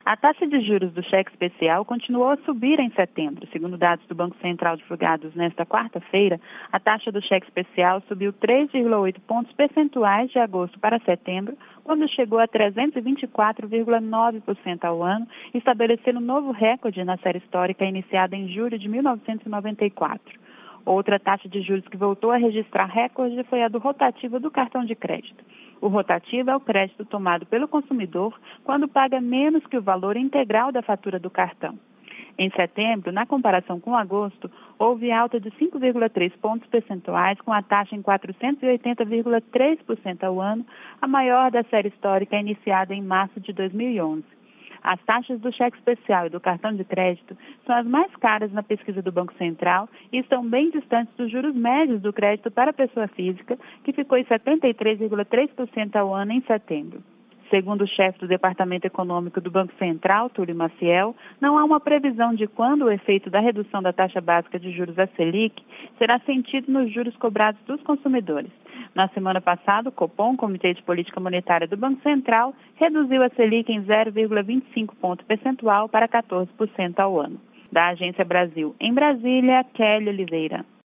A taxa de juros do cheque especial continuou a subir em setembro. Segundo dados do Banco Central divulgados nesta quarta-feira, a taxa do cheque especial subiu 3,8 pontos percentuais de agosto para setembro, quando chegou a 324,9% ao ano, estabelecendo um novo recorde na série histórica iniciada em julho de 1994. Outra taxa de juros que voltou a registrar recorde foi a do rotativo do cartão de crédito. O rotativo é o crédito tomado pelo consumidor quando paga menos que o valor integral da fatura do cartão. Em setembro, na comparação com agosto, houve alta de 5,3 pontos percentuais, com a taxa em 480,3% ao ano, a maior da série histórica iniciada em março de 2011. As taxas do cheque especial e do cartão de crédito são as mais caras na pesquisa do Banco Central e estão bem distantes dos juros médios do crédito para a pessoa física, que ficou em 73,3% ao ano em setembro. Segundo o chefe do Departamento Econômico do Banco Central, Túlio Maciel, não há uma previsão de quando o efeito da redução da taxa básica de juros, a Selic, será sentido nos juros cobrados dos consumidores. Na semana passada, o Copom, Comitê de Política Monetária do Banco Central, reduziu a Selic em 0,25 ponto percentual para 14% ao ano. Da Agência Brasil, em Brasília, Kelly Oliveira.